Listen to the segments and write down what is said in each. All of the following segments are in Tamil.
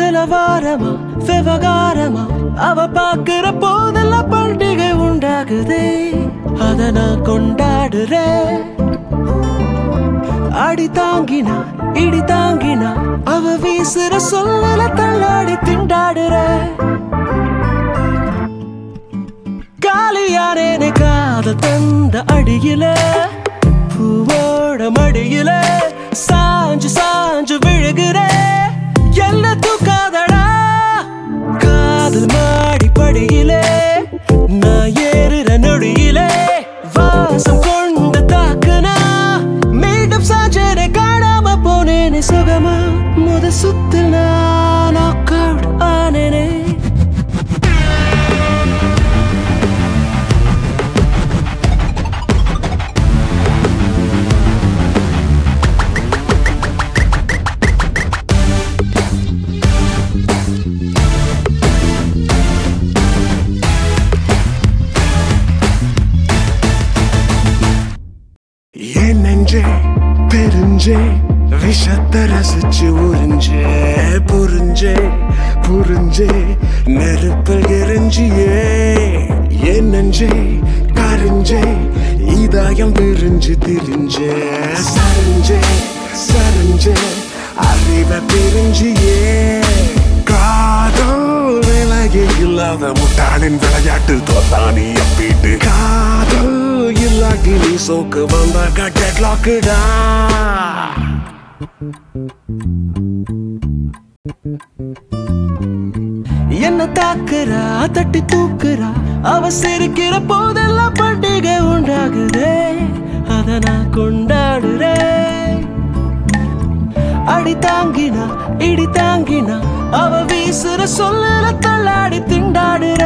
நிலவாரமா விவகாரமா அவ பாக்குற போதெல்லாம் பண்டிகை உண்டாகுதே அத நான் கொண்டாடுறேன் அடி தாங்கினா இடி தாங்கினா அவ வீசுற சொல்லல தள்ளாடி திண்டாடுற காலியானே காதல் தந்த அடியில பூவோட மடியில சாஞ்சு சாஞ்சு விழுகிற என்ன தூக்காதடா காதல் மாடி படியிலே நான் ஏறுற நொடியிலே வாசம் கொண்டு தாக்குனா மீண்டும் சாஞ்சனை காணாம போனேனே சுகமா முத சுத்தில் நான் நாக் அவுட் ஆனேனே நெஞ்சே பெருஞ்சே விஷத்தை ரசிச்சு உறிஞ்சே புரிஞ்சே புரிஞ்சே நெருப்பில் எரிஞ்சியே என் நெஞ்சே கரிஞ்சே இதயம் விரிஞ்சு திரிஞ்சே சரிஞ்சே சரிஞ்சே அறிவை பிரிஞ்சியே காதல் விலகே இல்லாத முட்டாளின் விளையாட்டு தோத்தானி அப்பீட்டு காதல் இல்லாட்டி நீ சோக்கு வந்தாக்க டெட்லாக்குடா என்ன தாக்குறா தட்டி தூக்குறா அவ சிரிக்கிற போதெல்லாம் பண்டிகை உண்டாகுதே அத நான் கொண்டாடுறேன் அடி தாங்கினா இடி தாங்கினா அவ வீசுற சொல்லல தள்ளாடி திண்டாடுற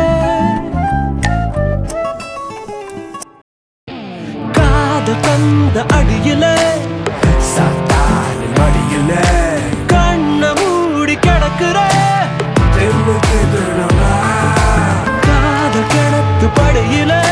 காதல் தந்த அடியில சத்தானின் மடியில கண்ண மூடி கிடக்குற தெருவுக்கு திருநா காதல் கிணத்து படையில